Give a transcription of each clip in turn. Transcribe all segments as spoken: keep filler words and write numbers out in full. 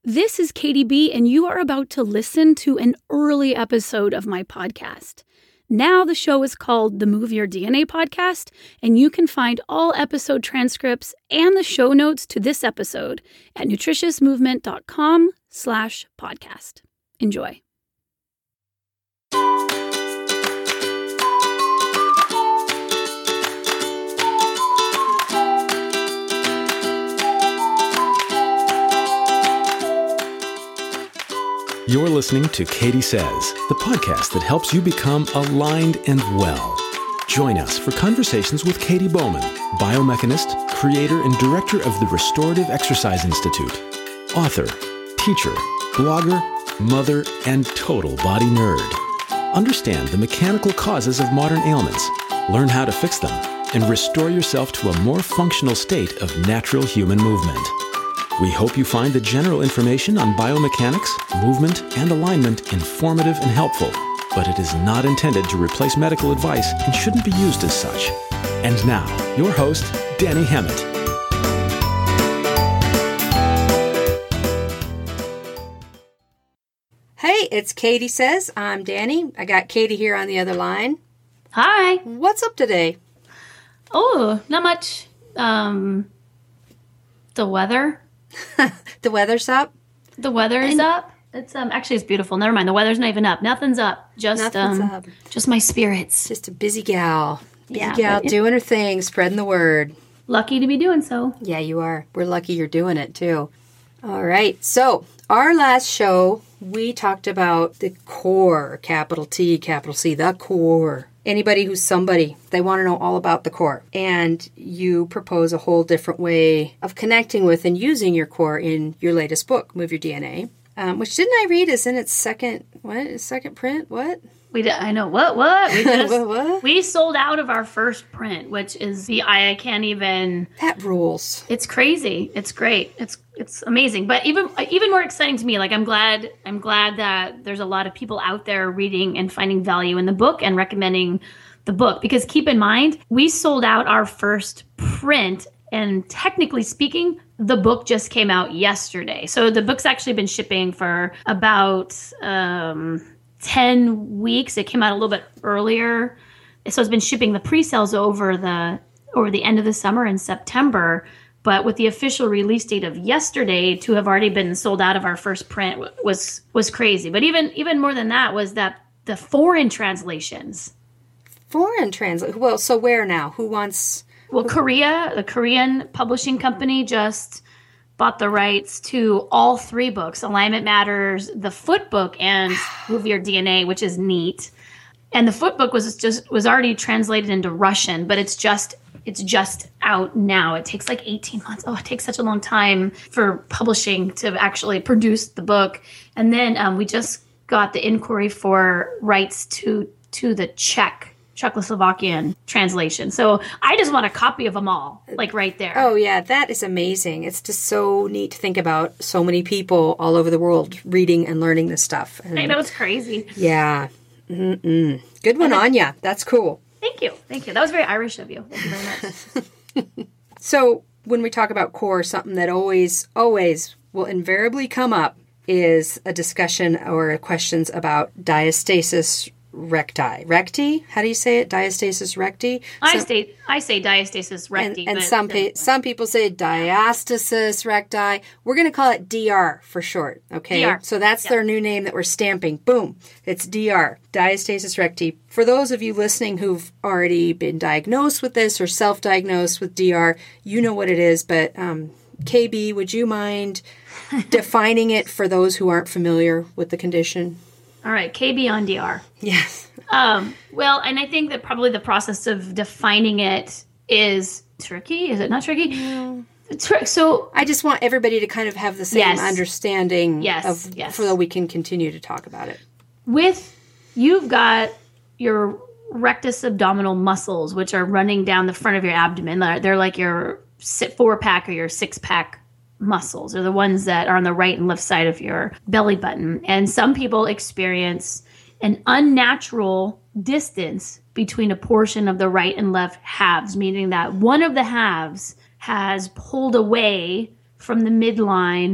This is Katie B, and you are about to listen to an early episode of my podcast. Now the show is called the Move Your D N A Podcast, and you can find all episode transcripts and the show notes to this episode at nutritiousmovement.com slash podcast. Enjoy. You're listening to Katie Says, the podcast that helps you become aligned and well. Join us for conversations with Katie Bowman, biomechanist, creator, and director of the Restorative Exercise Institute, author, teacher, blogger, mother, and total body nerd. Understand the mechanical causes of modern ailments, learn how to fix them, and restore yourself to a more functional state of natural human movement. We hope you find the general information on biomechanics, movement, and alignment informative and helpful, but it is not intended to replace medical advice and shouldn't be used as such. And now, your host, Danny Hemmett. Hey, it's Katie Says. I'm Danny. I got Katie here on the other line. Hi. What's up today? Oh, not much. Um, the weather. The weather's up? The weather is And- up. It's um actually it's beautiful. Never mind. The weather's not even up. Nothing's up. Just Nothing's um up. just my spirits. Just a busy gal. Busy Yeah, gal but it- doing her thing, spreading the word. Lucky to be doing so. Yeah, you are. We're lucky you're doing it, too. All right. So, our last show, we talked about the core, capital T, capital C, the core. Anybody who's somebody, they want to know all about the core. And you propose a whole different way of connecting with and using your core in your latest book, Move Your D N A, um, which didn't I read is in its second, what, second print? What? We did, I know what what we just What, what? we sold out of our first print, which is the I, I can't even. That rules. It's crazy. It's great. It's it's amazing. But even even more exciting to me, like I'm glad I'm glad that there's a lot of people out there reading and finding value in the book and recommending the book. Because keep in mind, we sold out our first print, and technically speaking, the book just came out yesterday. So the book's actually been shipping for about um, ten weeks. It came out a little bit earlier. So it's been shipping the pre-sales over the over the end of the summer in September. But with the official release date of yesterday, to have already been sold out of our first print was was crazy. But even even more than that was that the foreign translations. Foreign translate. Well, so where now? Who wants... Well, Korea, the Korean publishing company just bought the rights to all three books, Alignment Matters, the Foot book, and Move Your D N A, which is neat. And the Foot book was just was already translated into Russian, but it's just it's just out now. It takes like eighteen months. Oh, it takes such a long time for publishing to actually produce the book. And then um, we just got the inquiry for rights to to the Czech Czechoslovakian translation. So I just want a copy of them all, like right there. Oh, yeah, that is amazing. It's just so neat to think about so many people all over the world reading and learning this stuff. And, I know, it's crazy. Yeah. Mm-mm. Good one on ya. That's cool. Thank you. Thank you. That was very Irish of you. Thank you very much. So when we talk about core, something that always, always will invariably come up is a discussion or questions about diastasis recti. Recti? How do you say it? Diastasis recti? I, So- say, I say diastasis recti. And, and but some pe- some people say diastasis recti. We're going to call it D R for short, okay? D R. So that's Yeah. their new name that we're stamping. Boom. It's D R, diastasis recti. For those of you listening who've already been diagnosed with this or self-diagnosed with D R, you know what it is. But um, K B, would you mind defining it for those who aren't familiar with the condition? All right, K B on D R. Yes. Um, well, and I think that probably the process of defining it is tricky. Is it not tricky? No. Tri- So I just want everybody to kind of have the same Yes. understanding Yes, of yes. so that we can continue to talk about it. with, you've got your rectus abdominal muscles, which are running down the front of your abdomen. They're, they're like your si- four pack or your six pack muscles, are the ones that are on the right and left side of your belly button. And some people experience an unnatural distance between a portion of the right and left halves, meaning that one of the halves has pulled away from the midline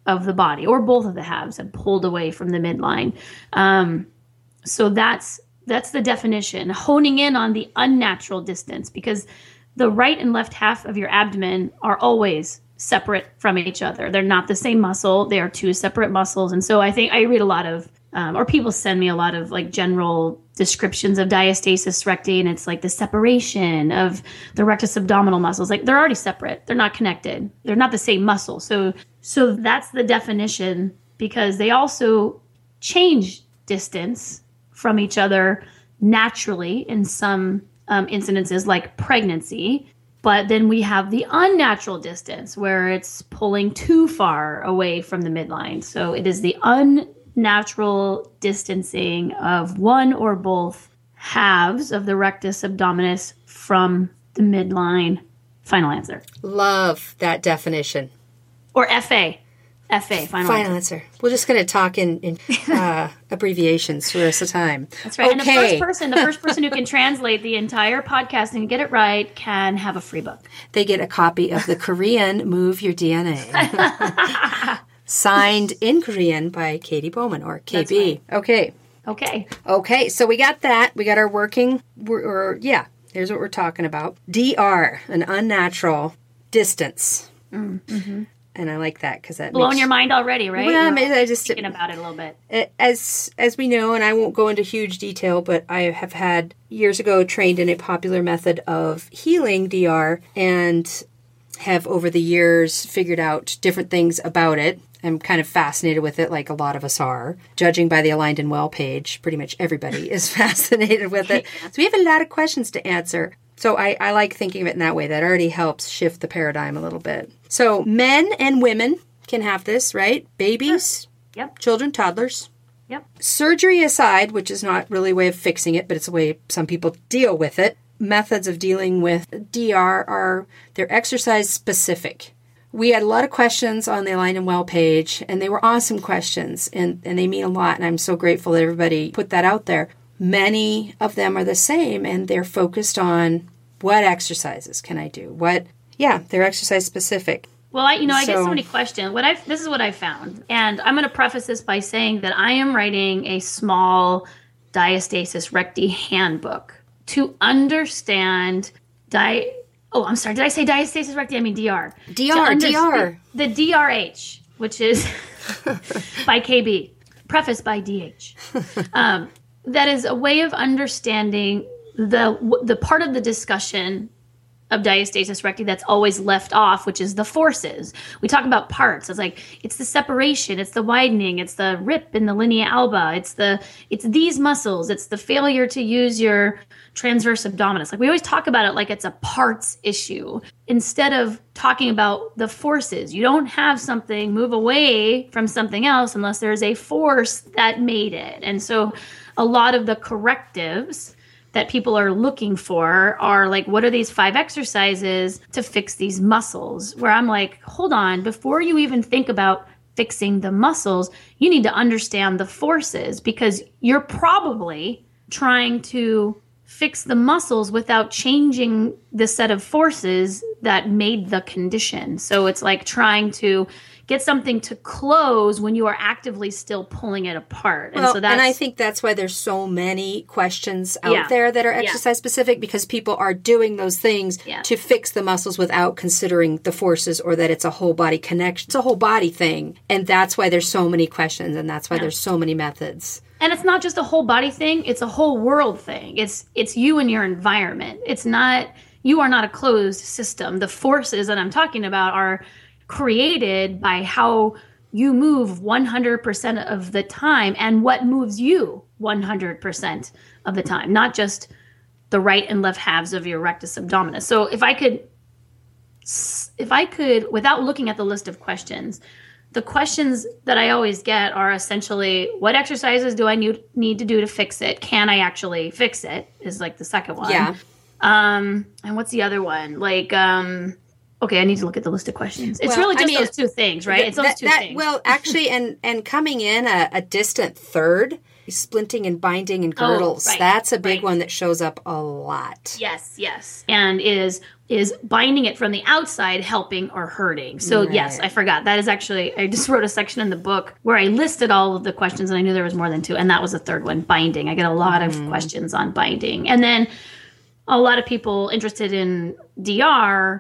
of the body, or both of the halves, have pulled away from the midline. Um, so that's that's the definition, honing in on the unnatural distance, because the right and left half of your abdomen are always separate from each other. They're not the same muscle. They are two separate muscles. And so I think I read a lot of, um, or people send me a lot of like general descriptions of diastasis recti, and it's like the separation of the rectus abdominal muscles. Like they're already separate. They're not connected. They're not the same muscle. So, so that's the definition, because they also change distance from each other naturally in some um, incidences, like pregnancy. But then we have the unnatural distance where it's pulling too far away from the midline. So it is the unnatural distancing of one or both halves of the rectus abdominis from the midline. Final answer. Love that definition. Or F A. F A, final, final answer. answer. We're just going to talk in, in uh, abbreviations for the rest of the time. That's right. Okay. And the first person, the first person who can translate the entire podcast and get it right can have a free book. They get a copy of the Korean Move Your D N A. Signed in Korean by Katie Bowman, or K B. Right. Okay. Okay. Okay, so we got that. We got our working, or, or yeah, here's what we're talking about. D R, an unnatural distance. Mm-hmm. And I like that because that blown makes, your mind already, right? Well, I, mean, I just thinking about it a little bit. As as we know, and I won't go into huge detail, but I have had years ago trained in a popular method of healing D R, and have over the years figured out different things about it. I'm kind of fascinated with it, like a lot of us are. Judging by the Aligned and Well page, pretty much everybody is fascinated with it. So we have a lot of questions to answer. So I, I like thinking of it in that way. That already helps shift the paradigm a little bit. So men and women can have this, right? Babies, sure. Yep. Children, toddlers. Yep. Surgery aside, which is not really a way of fixing it, but it's a way some people deal with it. Methods of dealing with D R are, they're exercise specific. We had a lot of questions on the Aligned and Well page, and they were awesome questions, and, and they mean a lot, and I'm so grateful that everybody put that out there. Many of them are the same, and they're focused on what exercises can I do? What, yeah, they're exercise specific. Well, I, you know, I so, get so many questions. What I this is what I found, and I'm going to preface this by saying that I am writing a small diastasis recti handbook to understand di. Oh, I'm sorry. Did I say diastasis recti? I mean D R. D R, D R. The D R H, which is by K B, prefaced by D H. Um, that is a way of understanding the the part of the discussion of diastasis recti that's always left off, which is the forces. We talk about parts. It's like, it's the separation, it's the widening, it's the rip in the linea alba, it's the it's these muscles, it's the failure to use your transverse abdominis. Like we always talk about it like it's a parts issue instead of talking about the forces. You don't have something move away from something else unless there's a force that made it. And so a lot of the correctives that people are looking for are like, what are these five exercises to fix these muscles? Where I'm like, hold on, before you even think about fixing the muscles, you need to understand the forces, because you're probably trying to fix the muscles without changing the set of forces that made the condition. So it's like trying to get something to close when you are actively still pulling it apart. And well, so that's, and I think that's why there's so many questions out yeah. there that are exercise yeah. specific, because people are doing those things yeah. to fix the muscles without considering the forces, or that it's a whole body connection. It's a whole body thing. And that's why there's so many questions, and that's why yeah. there's so many methods. And it's not just a whole body thing, it's a whole world thing. It's it's you and your environment. It's not, you are not a closed system. The forces that I'm talking about are created by how you move one hundred percent of the time and what moves you one hundred percent of the time, not just the right and left halves of your rectus abdominis. So if I could, if I could, without looking at the list of questions, the questions that I always get are essentially, what exercises do I need, need to do to fix it? Can I actually fix it? Is like the second one. Yeah. Um, and what's the other one? Like, um, okay, I need to look at the list of questions. It's well, really just I mean, those two things, right? Th- it's those that, two that, things. Well, actually, and, and coming in a, a distant third splinting and binding and girdles. Oh, right, That's a big right. one that shows up a lot. Yes, yes. And is is binding it from the outside helping or hurting? So Right. yes, I forgot. That is actually, I just wrote a section in the book where I listed all of the questions, and I knew there was more than two. And that was the third one, binding. I get a lot Mm-hmm. of questions on binding. And then a lot of people interested in D R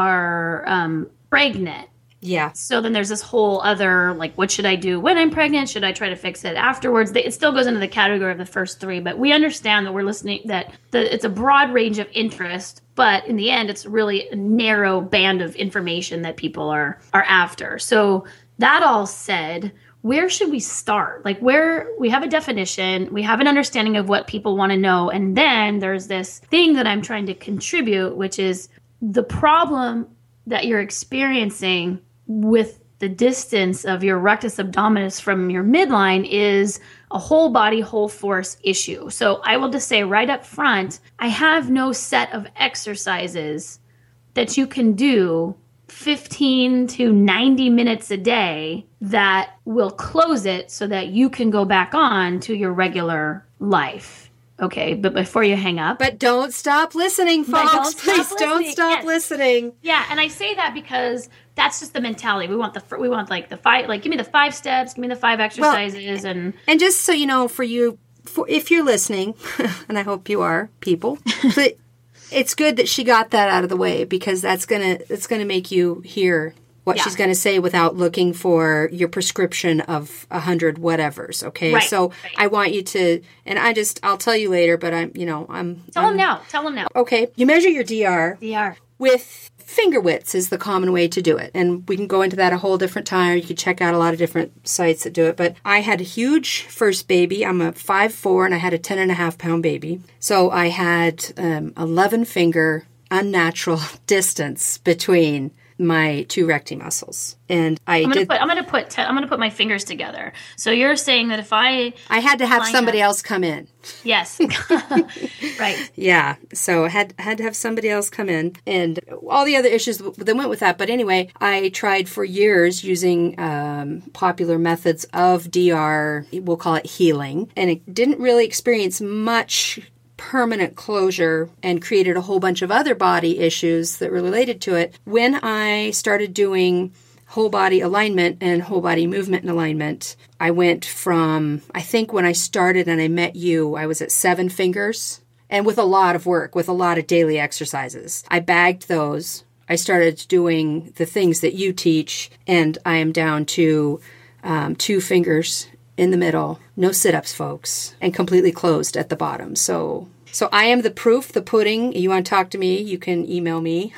are um, pregnant. Yeah. So then there's this whole other, like, what should I do when I'm pregnant? Should I try to fix it afterwards? They, it still goes into the category of the first three, but we understand that we're listening, that the, it's a broad range of interest, but in the end, it's really a narrow band of information that people are are after. So that all said, where should we start? Like, where we have a definition, we have an understanding of what people want to know, and then there's this thing that I'm trying to contribute, which is the problem that you're experiencing with the distance of your rectus abdominis from your midline is a whole body, whole force issue. So I will just say right up front, I have no set of exercises that you can do fifteen to ninety minutes a day that will close it so that you can go back on to your regular life. Okay, but before you hang up. But don't stop listening, But folks. don't stop Please don't listening. stop Yes. listening. Yeah, and I say that because that's just the mentality. We want the fir- we want like the five, like give me the five steps, give me the five exercises, and And just so you know, for you, for if you're listening, and I hope you are, people, but it's good that she got that out of the way, because that's gonna it's gonna make you hear what Yeah. she's gonna say without looking for your prescription of a hundred whatevers. Okay, Right, so right. I want you to, and I just I'll tell you later, but I'm you know I'm tell I'm, them now. Tell them now. Okay, you measure your D R D R. with finger widths is the common way to do it. And we can go into that a whole different time. You can check out a lot of different sites that do it. But I had a huge first baby. I'm a five foot four and I had a ten and a half pound baby. So I had um, eleven finger unnatural distance between my two recti muscles. And I I'm gonna did, put I'm gonna put te- I'm gonna put my fingers together. So you're saying that if I I had to have line somebody up- else come in. yes, right. Yeah, so I had had to have somebody else come in, and all the other issues that went with that. But anyway, I tried for years using um, popular methods of D R, we'll call it healing, and it didn't really experience much permanent closure and created a whole bunch of other body issues that were related to it. When I started doing whole body alignment and whole body movement and alignment, I went from, I think when I started and I met you, I was at seven fingers, and with a lot of work, with a lot of daily exercises. I bagged those. I started doing the things that you teach, and I am down to um, two fingers in the middle, no sit-ups, folks, and completely closed at the bottom. So so I am the proof, the pudding. You want to talk to me, you can email me.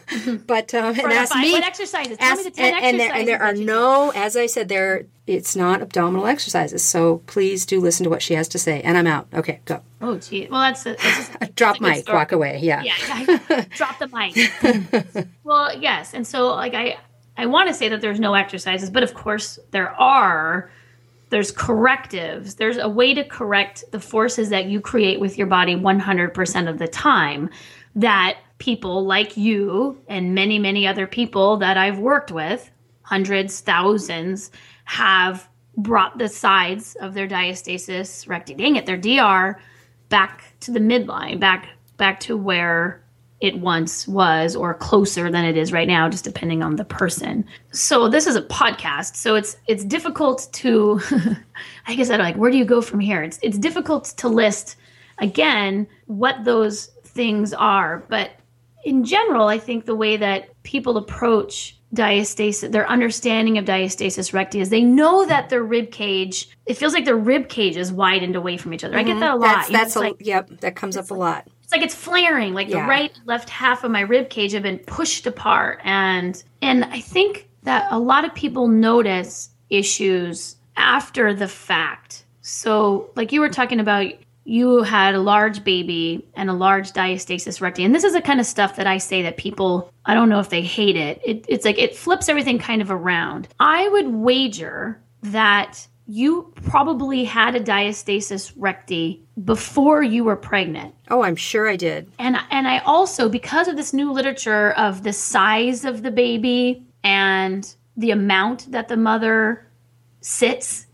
but um, and For the ask five- me. what exercises? Tell me Ask, the ten and, and, there, and there are exercises that you no, as I said, there it's not abdominal exercises. So please do listen to what she has to say. And I'm out. Okay, go. Oh, gee. Well, that's, a, that's just, Drop that's a good mic, story. walk away. Yeah. Yeah, I- drop the mic. Well, yes, and so like I, I want to say that there's no exercises, but of course there are. There's correctives. There's a way to correct the forces that you create with your body one hundred percent of the time that people like you and many, many other people that I've worked with, hundreds, thousands, have brought the sides of their diastasis recti, dang it, their D R back to the midline, back back to where it once was, or closer than it is right now, just depending on the person. So this is a podcast, so it's it's difficult to, I guess I don't like, where do you go from here? It's it's difficult to list, again, what those things are. But in general, I think the way that people approach diastasis, their understanding of diastasis recti, is they know that their rib cage, it feels like their rib cage is widened away from each other. I get that a lot. That's, You know, that's it's a, like, yep, that comes up a lot. it's like it's flaring, like Yeah. the right and left half of my rib cage have been pushed apart. And and I think that a lot of people notice issues after the fact. So like you were talking about, you had a large baby and a large diastasis recti. And this is the kind of stuff that I say that people, I don't know if they hate it. it it's like it flips everything kind of around. I would wager that you probably had a diastasis recti before you were pregnant. Oh, I'm sure I did. And and I also, because of this new literature of the size of the baby and the amount that the mother sits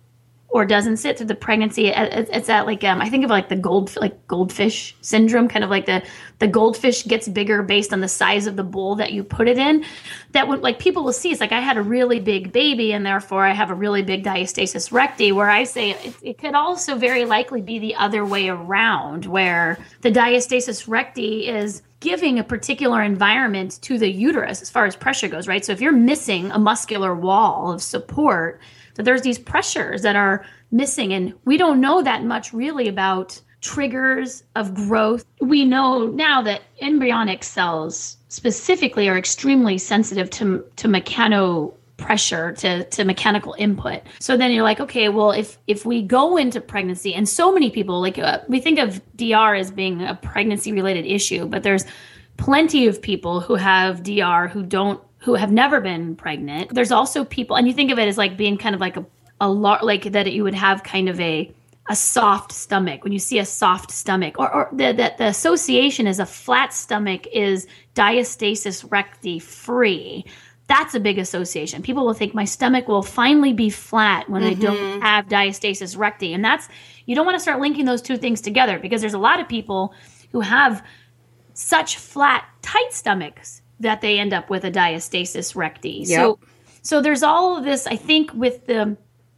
or doesn't sit through the pregnancy. It's that like um, I think of like the gold like goldfish syndrome, kind of like the the goldfish gets bigger based on the size of the bowl that you put it in. That would like people will see it's like I had a really big baby and therefore I have a really big diastasis recti. Where I say it, it could also very likely be the other way around, where the diastasis recti is giving a particular environment to the uterus as far as pressure goes, right? So if you're missing a muscular wall of support, that there's these pressures that are missing. And we don't know that much really about triggers of growth. We know now that embryonic cells specifically are extremely sensitive to, to mechano pressure, to, to mechanical input. So then you're like, okay, well, if, if we go into pregnancy, and so many people, like uh, we think of D R as being a pregnancy related issue, but there's plenty of people who have D R who don't who have never been pregnant. There's also people, and you think of it as like being kind of like a, a lot, like that you would have kind of a, a soft stomach. When you see a soft stomach, or, or the, the, the association is a flat stomach is diastasis recti free. That's a big association. People will think my stomach will finally be flat when mm-hmm. I don't have diastasis recti. And that's, you don't want to start linking those two things together, because there's a lot of people who have such flat, tight stomachs that they end up with a diastasis recti. Yep. So, so there's all of this, I think, with the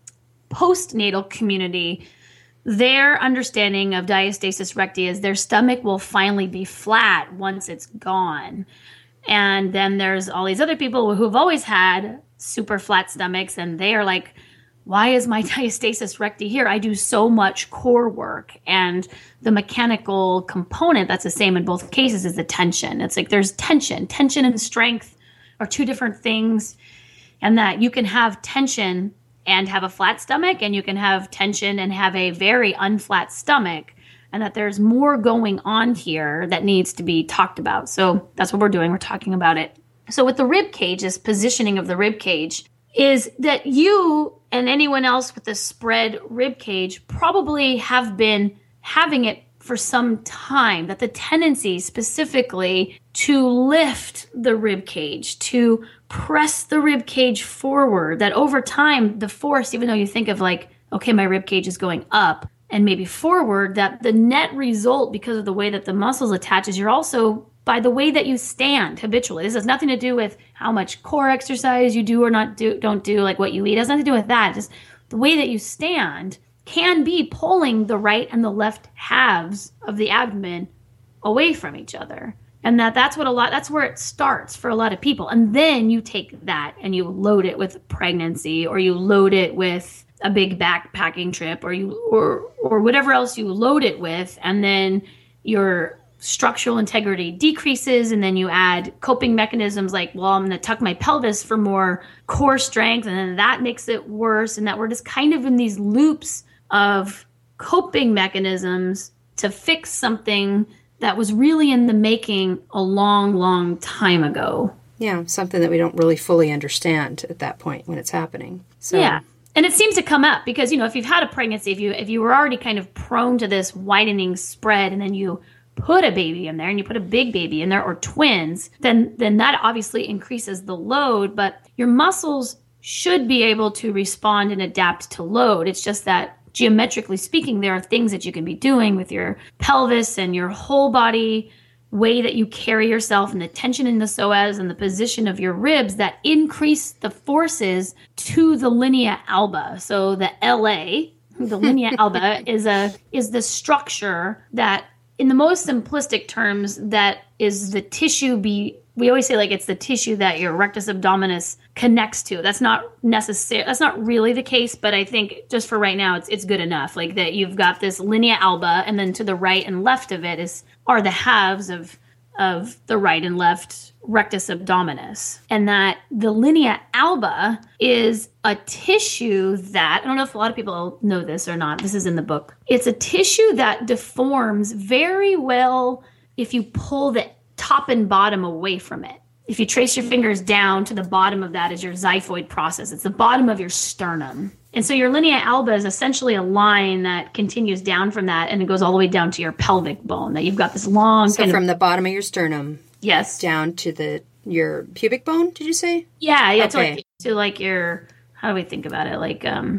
postnatal community, their understanding of diastasis recti is their stomach will finally be flat once it's gone. And then there's all these other people who've always had super flat stomachs, and they are like, why is my diastasis recti here? I do so much core work. And the mechanical component that's the same in both cases is the tension. It's like there's tension. Tension and strength are two different things. And that you can have tension and have a flat stomach, and you can have tension and have a very unflat stomach. And that there's more going on here that needs to be talked about. So that's what we're doing. We're talking about it. So with the rib cage, this positioning of the rib cage is that you and anyone else with a spread rib cage probably have been having it for some time, that the tendency specifically to lift the rib cage, to press the rib cage forward, that over time, the force, even though you think of like, okay, my rib cage is going up and maybe forward, that the net result, because of the way that the muscles attaches, you're also by the way that you stand habitually. This has nothing to do with how much core exercise you do or not do, don't do, like what you eat. It has nothing to do with that. Just the way that you stand can be pulling the right and the left halves of the abdomen away from each other. And that that's what a lot, that's where it starts for a lot of people. And then you take that and you load it with pregnancy, or you load it with a big backpacking trip, or you, or, or whatever else you load it with. And then your structural integrity decreases, and then you add coping mechanisms like, well, I'm going to tuck my pelvis for more core strength, and then that makes it worse, and that we're just kind of in these loops of coping mechanisms to fix something that was really in the making a long, long time ago. Yeah, something that we don't really fully understand at that point when it's happening. So. Yeah. And it seems to come up because, you know, if you've had a pregnancy, if you if you were already kind of prone to this widening spread, and then you put a baby in there and you put a big baby in there, or twins, then then that obviously increases the load, but your muscles should be able to respond and adapt to load. It's just that geometrically speaking, there are things that you can be doing with your pelvis and your whole body way that you carry yourself, and the tension in the psoas and the position of your ribs that increase the forces to the linea alba. So the L A, the linea alba is a is the structure that, in the most simplistic terms, that is the tissue be, we always say like it's the tissue that your rectus abdominis connects to. That's not necessary. That's not really the case, but I think just for right now, it's it's good enough. Like that you've got this linea alba, and then to the right and left of it is are the halves of of the right and left rectus abdominis. And that the linea alba is a tissue that, I don't know if a lot of people know this or not, this is in the book. It's a tissue that deforms very well if you pull the top and bottom away from it. If you trace your fingers down to the bottom of that is your xiphoid process. It's the bottom of your sternum. And so your linea alba is essentially a line that continues down from that, and it goes all the way down to your pelvic bone. That you've got this long So kind from of, the bottom of your sternum. Yes. Down to the your pubic bone, did you say? Yeah, yeah. Okay. To, like, to like your, how do we think about it? Like, um,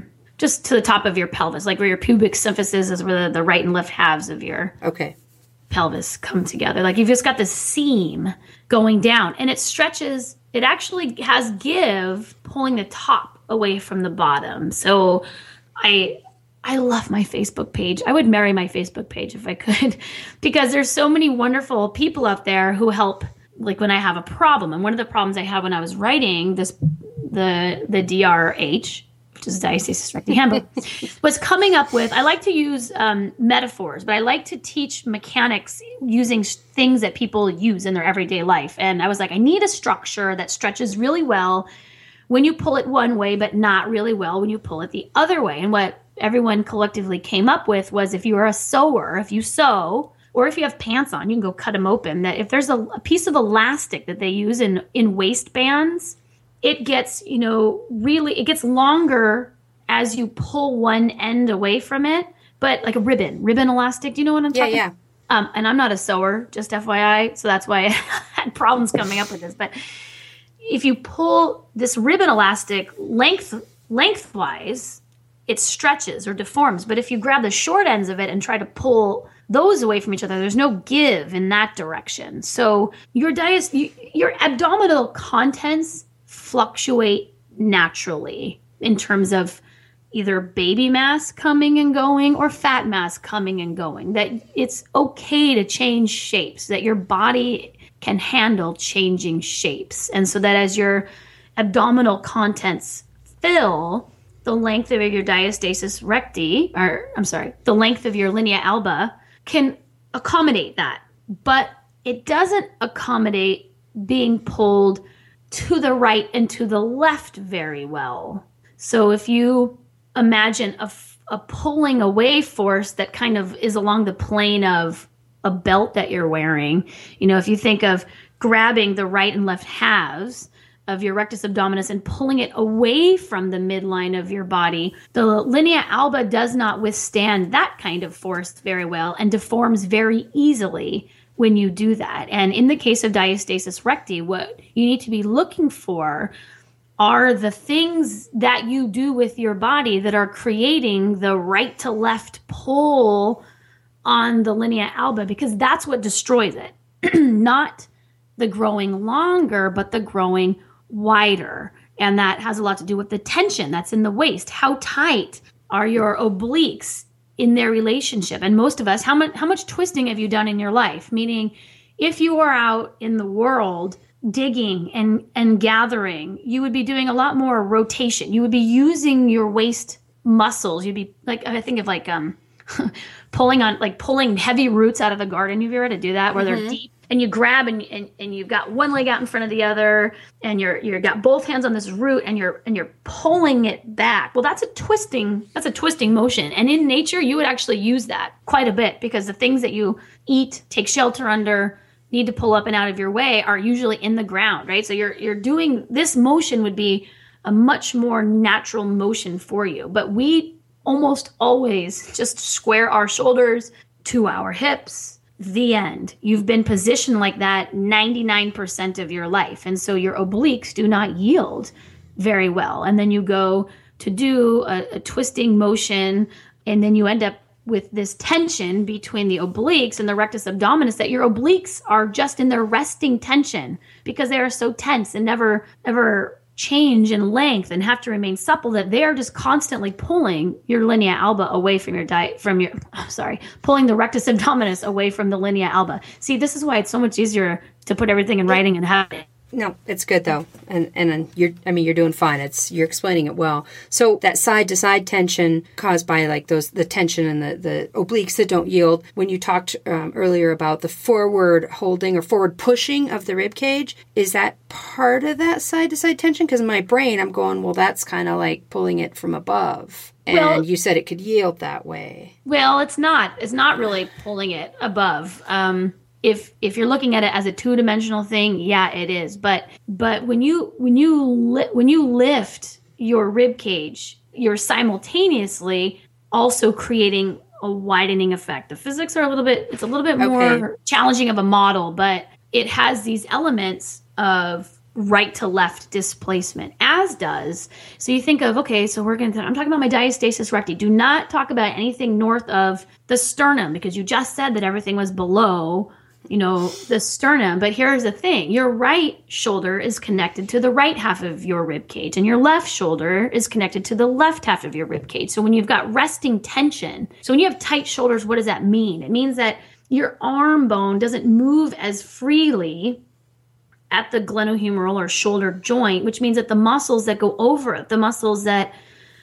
just to the top of your pelvis, like where your pubic symphysis is, where the, the right and left halves of your okay. pelvis come together. Like you've just got this seam going down, and it stretches. It actually has give, pulling the top away from the bottom. So I I love my Facebook page. I would marry my Facebook page if I could, because there's so many wonderful people out there who help, like when I have a problem. And one of the problems I had when I was writing this, the the D R H, which is Diastasis Recti Handbook, was coming up with, I like to use um, metaphors, but I like to teach mechanics using sh- things that people use in their everyday life. And I was like, I need a structure that stretches really well when you pull it one way, but not really well when you pull it the other way. And what everyone collectively came up with was, if you are a sewer, if you sew, or if you have pants on, you can go cut them open, that if there's a, a piece of elastic that they use in, in waistbands, it gets, you know, really, it gets longer as you pull one end away from it, but like a ribbon, ribbon elastic. Do you know what I'm Yeah, talking yeah. about? Um, and I'm not a sewer, just F Y I, so that's why I had problems coming up with this. But if you pull this ribbon elastic length lengthwise, it stretches or deforms. But if you grab the short ends of it and try to pull those away from each other, there's no give in that direction. So your dias, you, your abdominal contents fluctuate naturally in terms of either baby mass coming and going or fat mass coming and going. That it's okay to change shapes, that your body can handle changing shapes. And so that as your abdominal contents fill, the length of your diastasis recti, or I'm sorry, the length of your linea alba can accommodate that. But it doesn't accommodate being pulled to the right and to the left very well. So if you imagine a, a pulling away force that kind of is along the plane of a belt that you're wearing, you know, if you think of grabbing the right and left halves of your rectus abdominis and pulling it away from the midline of your body, the linea alba does not withstand that kind of force very well and deforms very easily when you do that. And in the case of diastasis recti, what you need to be looking for are the things that you do with your body that are creating the right to left pull on the linea alba, because that's what destroys it. Not the growing longer, but the growing wider. And that has a lot to do with the tension that's in the waist. How tight are your obliques in their relationship? And most of us, how much how much twisting have you done in your life? Meaning, if you are out in the world digging and, and gathering, you would be doing a lot more rotation. You would be using your waist muscles. You'd be like, I think of like um pulling on, like pulling heavy roots out of the garden. Have you ever had to do that, where mm-hmm. they're deep? And you grab and, and and you've got one leg out in front of the other, and you're you've got both hands on this root, and you're and you're pulling it back. Well, that's a twisting that's a twisting motion, and in nature you would actually use that quite a bit, because the things that you eat, take shelter under, need to pull up and out of your way are usually in the ground, right? So you're you're doing this motion would be a much more natural motion for you, but we almost always just square our shoulders to our hips. The end. You've been positioned like that ninety-nine percent of your life. And so your obliques do not yield very well. And then you go to do a, a twisting motion, and then you end up with this tension between the obliques and the rectus abdominis, that your obliques are just in their resting tension because they are so tense and never, ever change in length and have to remain supple, that they are just constantly pulling your linea alba away from your diet, from your, I'm sorry, pulling the rectus abdominis away from the linea alba. See, this is why it's so much easier to put everything in writing and have it. No, it's good though, and and you're I mean you're doing fine. It's you're explaining it well. So that side to side tension caused by like those the tension and the the obliques that don't yield. When you talked um, earlier about the forward holding or forward pushing of the rib cage, is that part of that side to side tension? Because in my brain I'm going, well, that's kind of like pulling it from above. And well, you said it could yield that way. Well, it's not. It's not really pulling it above. Um, If if you're looking at it as a two-dimensional thing, yeah, it is. But but when you when you li- when you lift your rib cage, you're simultaneously also creating a widening effect. The physics are a little bit it's a little bit more okay. challenging of a model, but it has these elements of right to left displacement, as does. So you think of, okay, so we're going to, I'm talking about my diastasis recti. Do not talk about anything north of the sternum, because you just said that everything was below, you know, the sternum. But here's the thing. Your right shoulder is connected to the right half of your rib cage, and your left shoulder is connected to the left half of your rib cage. So when you've got resting tension, so when you have tight shoulders, what does that mean? It means that your arm bone doesn't move as freely at the glenohumeral or shoulder joint, which means that the muscles that go over it, the muscles that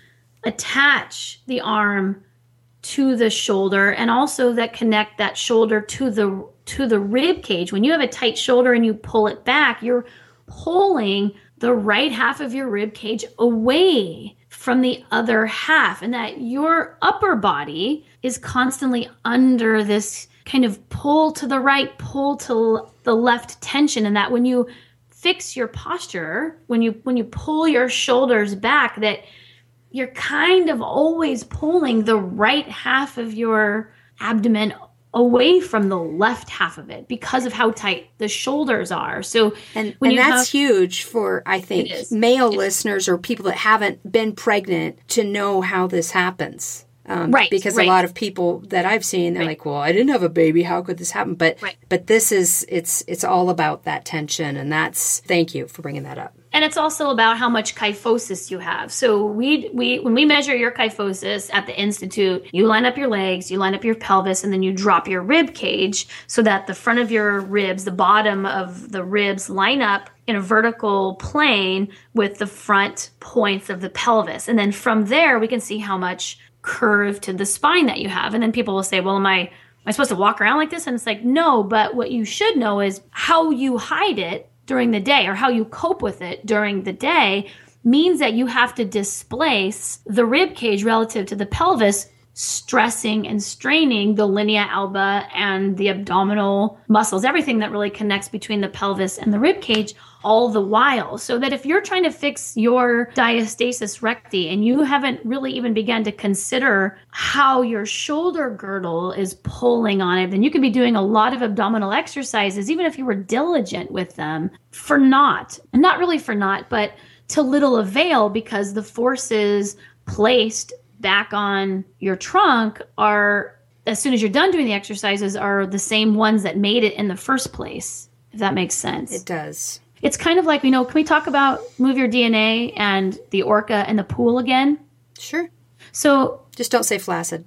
attach the arm to the shoulder and also that connect that shoulder to the to the rib cage. When you have a tight shoulder and you pull it back, you're pulling the right half of your rib cage away from the other half, and that your upper body is constantly under this kind of pull to the right, pull to the left tension, and that when you fix your posture, when you when you pull your shoulders back, that you're kind of always pulling the right half of your abdomen away from the left half of it because of how tight the shoulders are. So and, when and you that's have, huge for, I think, male it listeners or people that haven't been pregnant to know how this happens. Um, right, because right. a lot of people that I've seen, they're right. like, well, I didn't have a baby. How could this happen? But right. but this is, it's it's all about that tension. And that's, thank you for bringing that up. And it's also about how much kyphosis you have. So we we when we measure your kyphosis at the Institute, you line up your legs, you line up your pelvis, and then you drop your rib cage so that the front of your ribs, the bottom of the ribs line up in a vertical plane with the front points of the pelvis. And then from there, we can see how much curve to the spine that you have. And then people will say, well, am I, am I supposed to walk around like this? And it's like, no, but what you should know is how you hide it during the day or how you cope with it during the day means that you have to displace the rib cage relative to the pelvis, stressing and straining the linea alba and the abdominal muscles, everything that really connects between the pelvis and the rib cage all the while. So that if you're trying to fix your diastasis recti and you haven't really even begun to consider how your shoulder girdle is pulling on it, then you could be doing a lot of abdominal exercises, even if you were diligent with them, for naught. Not really for naught, but to little avail, because the forces placed back on your trunk are, as soon as you're done doing the exercises, are the same ones that made it in the first place, if that makes sense. It does. It's kind of like, you know, can we talk about Move Your D N A and the orca and the pool again? Sure. So just don't say flaccid.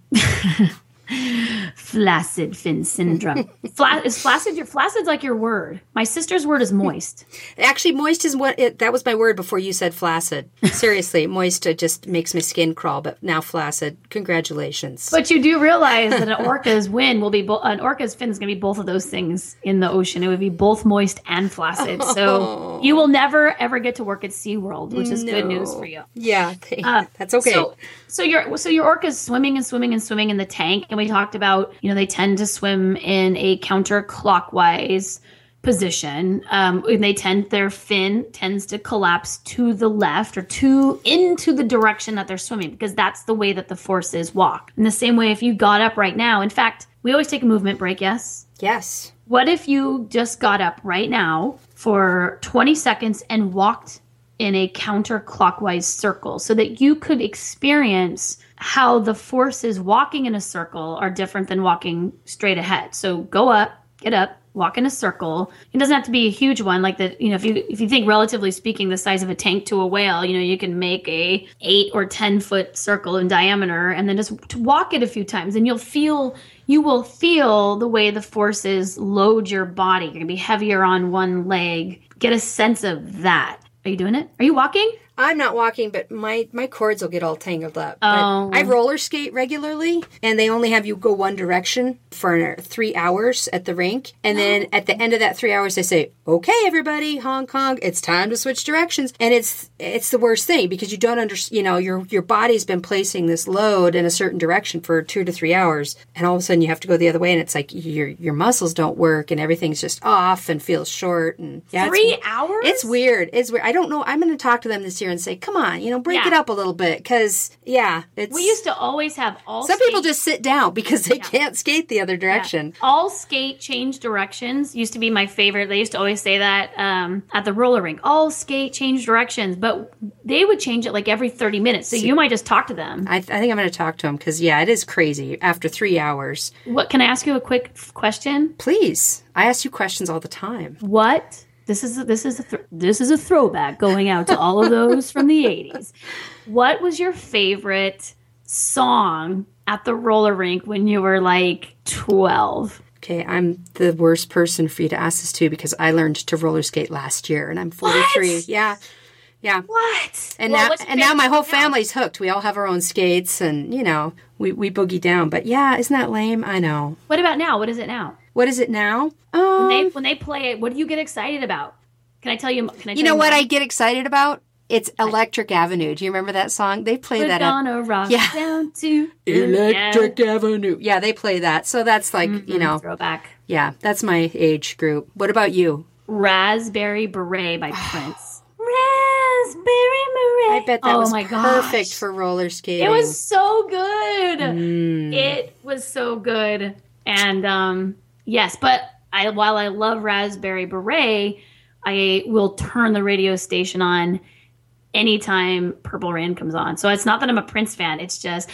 Flaccid fin syndrome. Fla- is flaccid your flaccid's like your word. My sister's word is moist. Actually, moist is what it, that was my word before you said flaccid. Seriously, moist uh, just makes my skin crawl, but now flaccid. Congratulations. But you do realize that an orca's win will be bo- an orca's fin is going to be both of those things in the ocean. It would be both moist and flaccid. Oh. So you will never ever get to work at SeaWorld, which is no. good news for you. Yeah, uh, that's okay. So, so your so your orca's swimming and swimming and swimming in the tank, and we talked about, you know, they tend to swim in a counterclockwise position. Um, and they tend, their fin tends to collapse to the left or to into the direction that they're swimming, because that's the way that the forces walk. In the same way, if you got up right now, in fact, we always take a movement break, yes? Yes. What if you just got up right now for twenty seconds and walked in a counterclockwise circle so that you could experience how the forces walking in a circle are different than walking straight ahead. So go up, get up, walk in a circle. It doesn't have to be a huge one, like the, you know, if you if you think relatively speaking the size of a tank to a whale, you know, you can make a eight or ten foot circle in diameter and then just walk it a few times, and you'll feel you will feel the way the forces load your body. You're gonna be heavier on one leg. Get a sense of that. Are you doing it? Are you walking? I'm not walking, but my, my cords will get all tangled up. Oh. But I roller skate regularly, and they only have you go one direction for three hours at the rink. And then at the end of that three hours, they say, okay, everybody, Hong Kong, it's time to switch directions. And it's it's the worst thing, because you don't understand, you know, your your body's been placing this load in a certain direction for two to three hours. And all of a sudden you have to go the other way, and it's like your your muscles don't work, and everything's just off and feels short. And yeah, Three it's, hours? It's weird. It's weird. I don't know. I'm going to talk to them this year here and say, come on, you know, break Yeah. it up a little bit. Because, yeah, it's... We used to always have all Some skate, people just sit down because they Yeah. can't skate the other direction. Yeah. All skate change directions used to be my favorite. They used to always say that um, at the roller rink. All skate change directions. But they would change it like every thirty minutes. So you might just talk to them. I, I think I'm going to talk to him because, yeah, it is crazy after three hours. What Can I ask you a quick f- question? Please. I ask you questions all the time. What? This is a, this is a th- this is a throwback going out to all of those from the eighties. What was your favorite song at the roller rink when you were like twelve? Okay, I'm the worst person for you to ask this to because I learned to roller skate last year and I'm forty-three. What? Yeah. Yeah. What? And Well, now what's your and now my favorite whole song now? family's hooked. We all have our own skates and, you know, we, we boogie down. But yeah, isn't that lame? I know. What about now? What is it now? What is it now? Um, When they when they play it, what do you get excited about? Can I tell you? Can I? Tell you know what mine? I get excited about? It's Electric Avenue. Do you remember that song? They play We're that at gonna rock Yeah. down to Electric Avenue. Yeah, they play that. So that's like, Mm-hmm. you know, throwback. yeah, that's my age group. What about you? Raspberry Beret by Prince. Raspberry Beret. I bet that oh was my gosh. perfect for roller skating. It was so good. Mm. It was so good. And um, yes, but I while I love Raspberry Beret, I will turn the radio station on anytime Purple Rain comes on. So it's not that I'm a Prince fan. It's just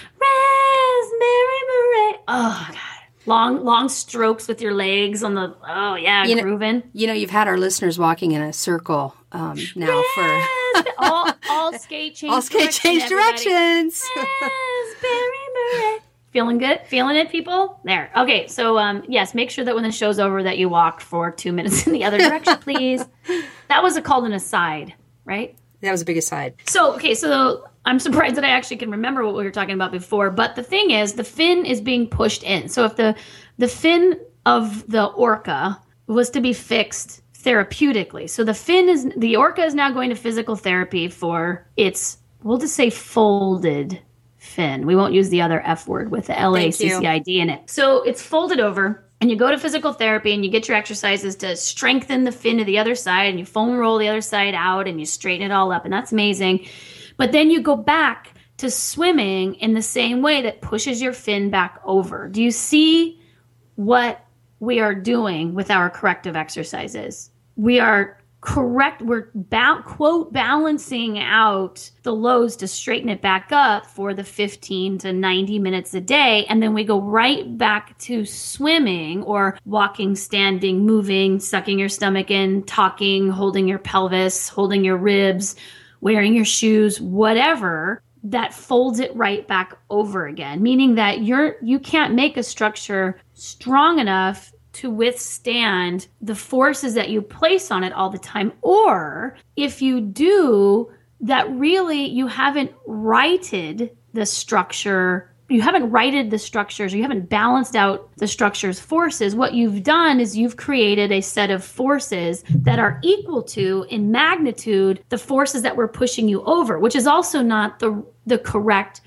Raspberry Beret. Oh God. Long long strokes with your legs on the oh yeah, You know- grooving. You know, you've had our listeners walking in a circle um, now for all all skate change all skate direction, change everybody. directions. Raspberry Beret. Feeling good? Feeling it, people? There. Okay, so um, yes, make sure that when the show's over that you walk for two minutes in the other direction, please. That was a called an aside, right? That was a big aside. So, okay, so I'm surprised that I actually can remember what we were talking about before. But the thing is, the fin is being pushed in. So if the the fin of the orca was to be fixed therapeutically, so the fin is the orca is now going to physical therapy for its, we'll just say folded fin. We won't use the other F word with the L A C C I D in it. So it's folded over. And you go to physical therapy and you get your exercises to strengthen the fin to the other side and you foam roll the other side out and you straighten it all up. And that's amazing. But then you go back to swimming in the same way that pushes your fin back over. Do you see what we are doing with our corrective exercises? We are correct. We're ba- quote balancing out the lows to straighten it back up for the fifteen to ninety minutes a day. And then we go right back to swimming or walking, standing, moving, sucking your stomach in, talking, holding your pelvis, holding your ribs, wearing your shoes, whatever, that folds it right back over again. Meaning that you're, you can't make a structure strong enough to withstand the forces that you place on it all the time. Or if you do, that really you haven't righted the structure, you haven't righted the structures, you haven't balanced out the structure's forces. What you've done is you've created a set of forces that are equal to, in magnitude, the forces that were pushing you over, which is also not the the correct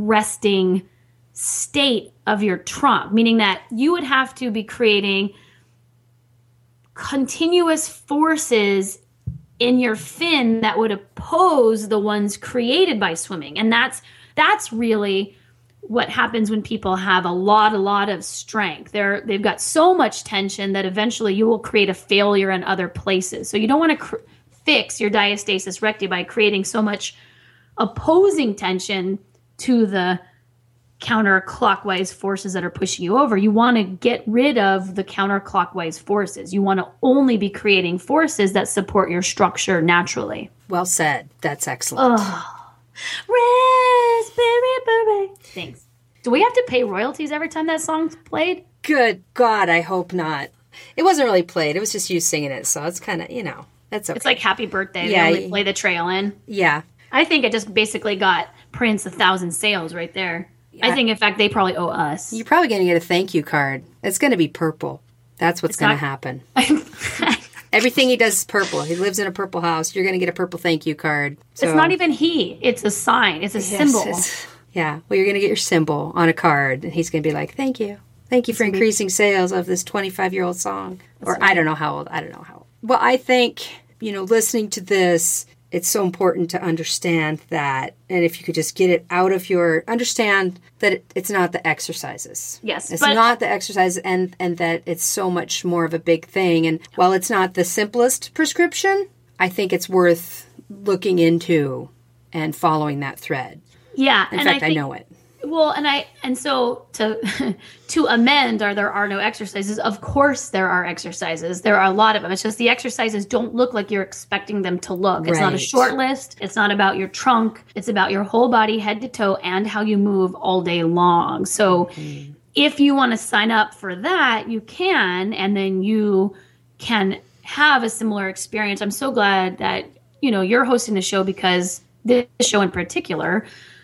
resting state of your trunk, meaning that you would have to be creating continuous forces in your fin that would oppose the ones created by swimming. And that's that's really what happens when people have a lot, a lot of strength. They're, they've got so much tension that eventually you will create a failure in other places. So you don't want to cr- fix your diastasis recti by creating so much opposing tension to the counterclockwise forces that are pushing you over. You want to get rid of the counterclockwise forces. You want to only be creating forces that support your structure naturally. Well said. That's excellent. Oh. Raspberry Beret. Thanks. Do we have to pay royalties every time that song's played? Good God, I hope not. It wasn't really played. It was just you singing it, so it's kind of, you know, that's okay. It's like Happy Birthday. Yeah, They only y- play the trail in. Yeah. I think it just basically got Prince a thousand sales right there. I think, in fact, they probably owe us. You're probably going to get a thank you card. It's going to be purple. That's what's It's going to not- happen. Everything he does is purple. He lives in a purple house. You're going to get a purple thank you card. So, It's not even he. It's a sign. It's a Yes, symbol. it's- yeah. Well, you're going to get your symbol on a card, and he's going to be like, thank you. Thank you for increasing sales of this twenty-five-year-old song. Or I don't know how old. I don't know how old. Well, I think, you know, listening to this it's so important to understand that. And if you could just get it out of your, understand that it, it's not the exercises. Yes. It's but, not the exercise, and, and that it's so much more of a big thing. And while it's not the simplest prescription, I think it's worth looking into and following that thread. Yeah. In and fact, I, I, think, know it. Well, and I and so to to amend, or there are no exercises. Of course, there are exercises. There are a lot of them. It's just the exercises don't look like you're expecting them to look. It's not a Right. short list. It's not about your trunk. It's about your whole body, head to toe, and how you move all day long. So, mm-hmm. if you want to sign up for that, you can, and then you can have a similar experience. I'm so glad that you know you're hosting the show, because this show in particular.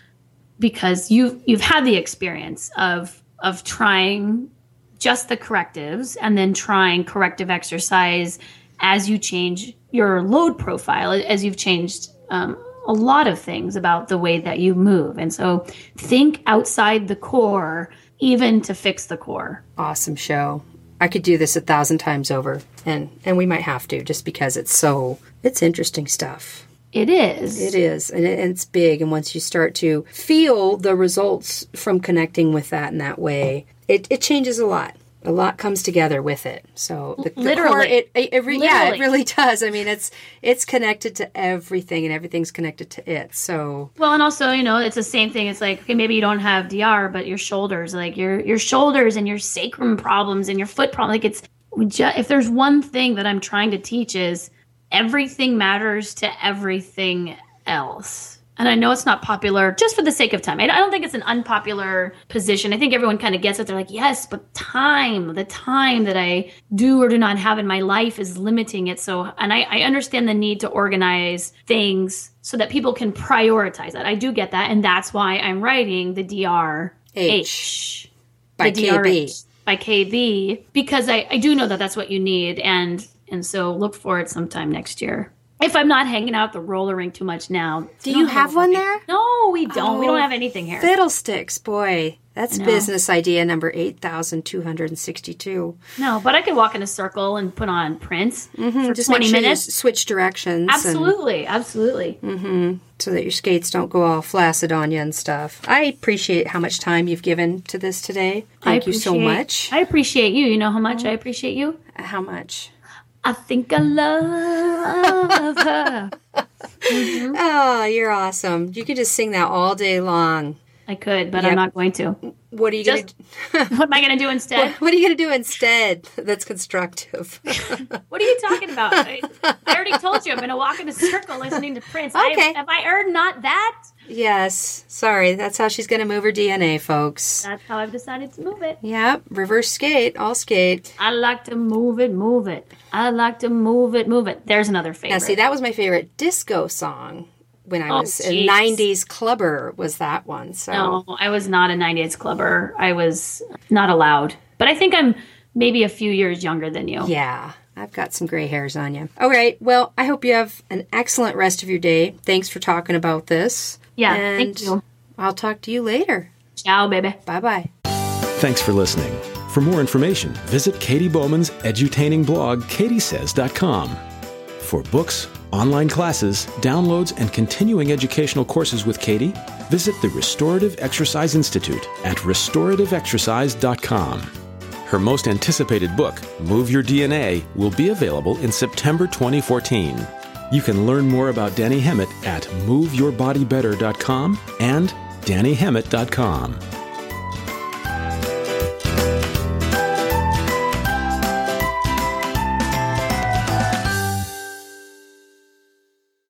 Because you've you've had the experience of of trying just the correctives and then trying corrective exercise as you change your load profile, as you've changed um, a lot of things about the way that you move. And so think outside the core, even to fix the core. Awesome show. I could do this a thousand times over, and, and we might have to, just because it's so, it's interesting stuff. It is. It is, and, it, and it's big. And once you start to feel the results from connecting with that in that way, it, it changes a lot. A lot comes together with it. So the, the Literally. core, it, it, it re- Literally. yeah, it really does. I mean, it's it's connected to everything, and everything's connected to it. So well, and also, you know, it's the same thing. It's like, okay, maybe you don't have D R, but your shoulders, like your your shoulders and your sacrum problems and your foot problem, like it's if there's one thing that I'm trying to teach is. Everything matters to everything else. And I know it's not popular just for the sake of time. I don't think it's an unpopular position. I think everyone kind of gets it. They're like, yes, but time, the time that I do or do not have in my life is limiting it. So, and I, I understand the need to organize things so that people can prioritize that. I do get that. And that's why I'm writing the D R H. By the K B. D R H by K B, because I, I do know that that's what you need. And And so look for it sometime next year. If I'm not hanging out at the roller rink too much now. Do you have one there? No, we don't. Oh, we don't have anything here. Fiddlesticks, boy. That's business idea number eight thousand two hundred sixty-two. No, but I could walk in a circle and put on Prince mm-hmm, for just twenty make sure minutes. You switch directions. Absolutely, and, absolutely. Mm-hmm, so that your skates don't go all flaccid on you and stuff. I appreciate how much time you've given to this today. Thank you so much. I appreciate you. You know how much oh. I appreciate you? How much? I think I love her. Mm-hmm. Oh, you're awesome. You could just sing that all day long. I could, but yep. I'm not going to. What are you going to do? What am I going to do instead? What, what are you going to do instead that's constructive? What are you talking about? I, I already told you I'm going to walk in a circle listening to Prince. Okay. I, have I earned not that? Yes. Sorry. That's how she's going to move her D N A, folks. That's how I've decided to move it. Yep. Reverse skate. All skate. I like to move it, move it. I like to move it, move it. There's another favorite. Now, see, that was my favorite disco song. When I oh, was a nineties clubber was that one. So no, I was not a nineties clubber. I was not allowed. But I think I'm maybe a few years younger than you. Yeah, I've got some gray hairs on you. All right. Well, I hope you have an excellent rest of your day. Thanks for talking about this. Yeah, and thank you. I'll talk to you later. Ciao, baby. Bye-bye. Thanks for listening. For more information, visit Katie Bowman's edutaining blog, katie says dot com. For books, online classes, downloads, and continuing educational courses with Katie, visit the Restorative Exercise Institute at restorative exercise dot com. Her most anticipated book, Move Your D N A, will be available in September twenty fourteen. You can learn more about Dani Hemmett at move your body better dot com and dani hemmett dot com.